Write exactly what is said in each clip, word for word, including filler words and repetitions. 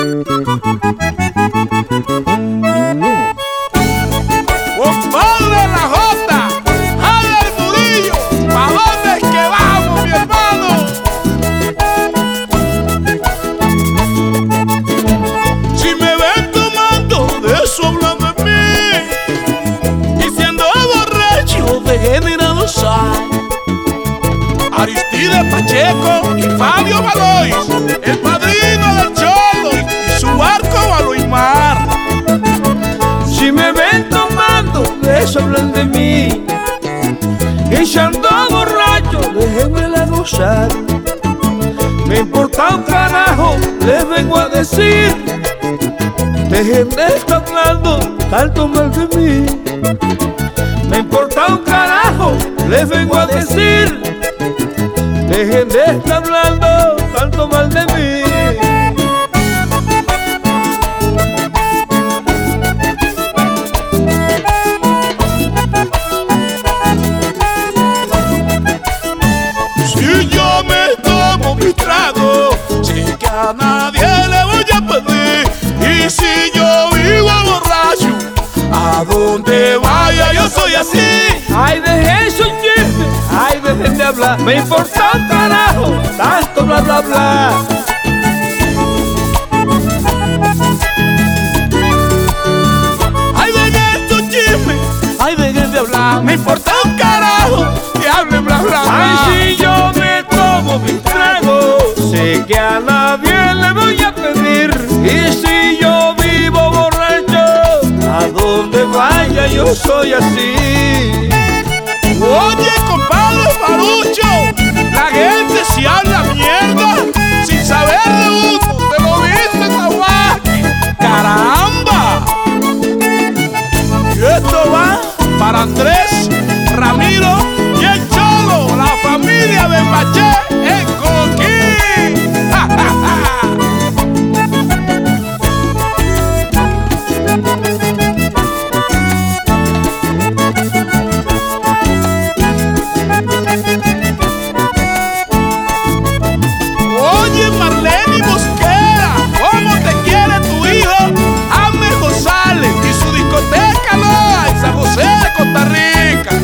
Compadre La Jota, Javier Murillo, ¿pa' dónde es que vamos, mi hermano? Si me ven tomando, de eso hablan de mí. Y siendo borracho, degenerado soy. Aristide Pacheco y Fabio Valois, el padrino del Cholo y su barco Baloimar. Si me ven tomando, de eso hablan de mí. Y si ando borracho, déjenmela gozar. Me importa un carajo, les vengo a decir. Dejen de estar hablando tanto mal de mí. Me importa un carajo, les vengo a decir. Dejen de estar hablando tanto mal de mí. Si yo me tomo mi trago, sé que a nadie le voy a pedir. Y si yo vivo borracho, a donde vaya yo soy así. Ay, dejen su chisme, ay, dejen de hablar. Me importa un carajo, tanto bla bla bla. Ay, dejen su chisme, ay, dejen de hablar. Me importa un carajo que hablen bla bla bla. Ay, si yo me tomo mi trago, sé que a nadie le voy a pedir. Y si yo vivo borracho, a donde vaya yo soy así. Oye, compadre Farucho, la gente si habla mierda sin saber de uno, te lo viste, Tahuaki. ¡Caramba! Y esto va para Andrés, Ramiro y el Cholo, la familia de Maché en Coquín. ¡Ja, ja, ja! Oye, Marlene Mosquera, ¿cómo te quiere tu hijo Ame González y su discoteca Loa en San José de Costa Rica?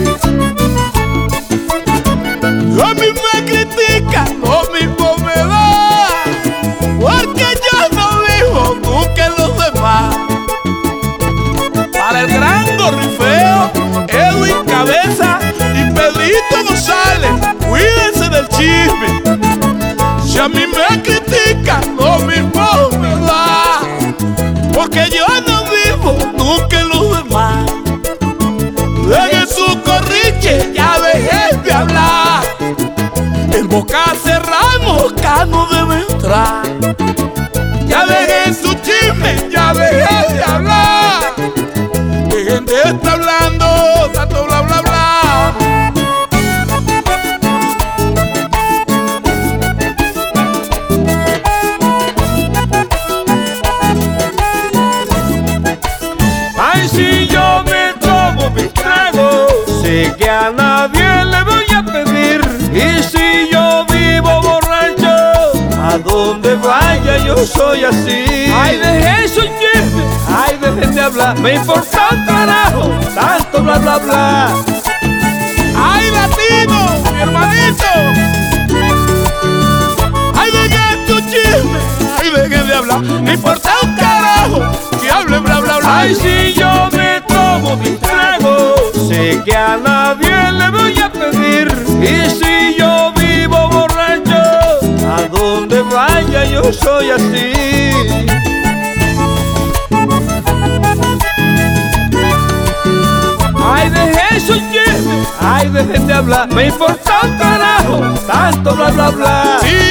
A mí me critican, lo mismo me da, porque yo no vivo nunca en los demás. Para el gran gorrifeo, Edwin Cabeza y Pedrito González, cuídense del chisme. Si a mí me critican, lo mismo me da, porque yo no vivo nunca en los demás. Dejen su corriche, ya dejen de hablar. El boca cerramos, acá no debe entrar. Ya dejen su chisme, ya dejen de hablar. Dejen de estar hablando tanto bla bla bla. Si yo me tomo mi trago, sé que a nadie le voy a pedir. Y si yo vivo borracho, a donde vaya yo soy así. Ay, dejen su chisme, ay, dejen de hablar. Me importa un carajo, tanto bla bla bla. ¡Ay, latino, mi hermanito! ¡Ay, dejen tu chisme! ¡Ay, dejen de hablar! ¡Me importa un carajo que hablen bla bla bla! Ay, si yo me tomo mi trago, sé que a nadie le voy a pedir. Y si yo vivo borracho, a donde vaya yo soy así. Ay, dejen su chisme, ay, dejen de hablar. Me importa un carajo, tanto bla bla bla. Sí,